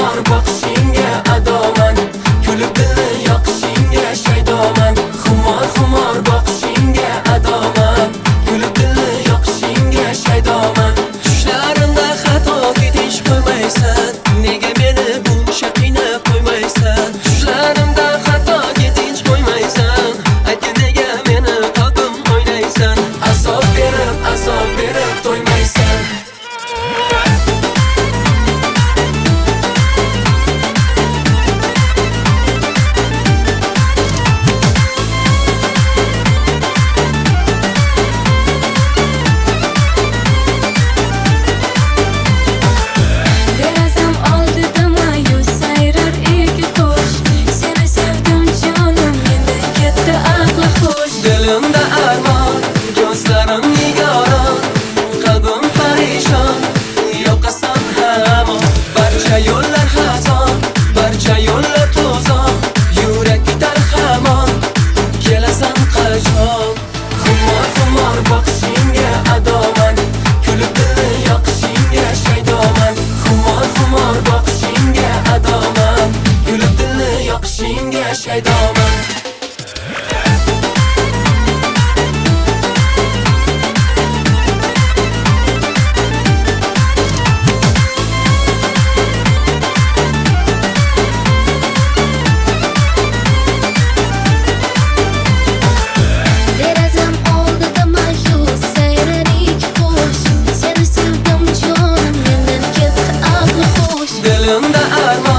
xumor boqishingga adoman, kulib dilni yoqishingga shaydoman. Xumor boqishingga adoman, kulib dilni yoqishingga shaydoman. Tushlarimda xato ketish qo'ymaysan, nega meni buncha qiynab qo'ymaysan? Tushlarimda xato ketish qo'ymaysan, aytga nega meni qalbim o'ynaysan? Azob berib to'ymaysan. Derazam oldida ma'yus sayrar ilk qush. Seni sevdim jonim, mendan ketdi aqli hush. Dilimda armon, ko'zlarim nigoron, qalbim parishon, yoqasan hamon. Barcha yo'llar xazon, barcha yo'llar to'zon, yurak kutar hamon, kelasan qachon? Xumor boqishingga adoman, kulib dilni yoqishingga shaydoman. Xumor boqishingga adoman, kulib dilni yoqishingga shaydoman. Derazam oldida ma'yus sayrar ilk qush. Seni sevdim jonim, mendan ketdi aqli hush. Dilimda armon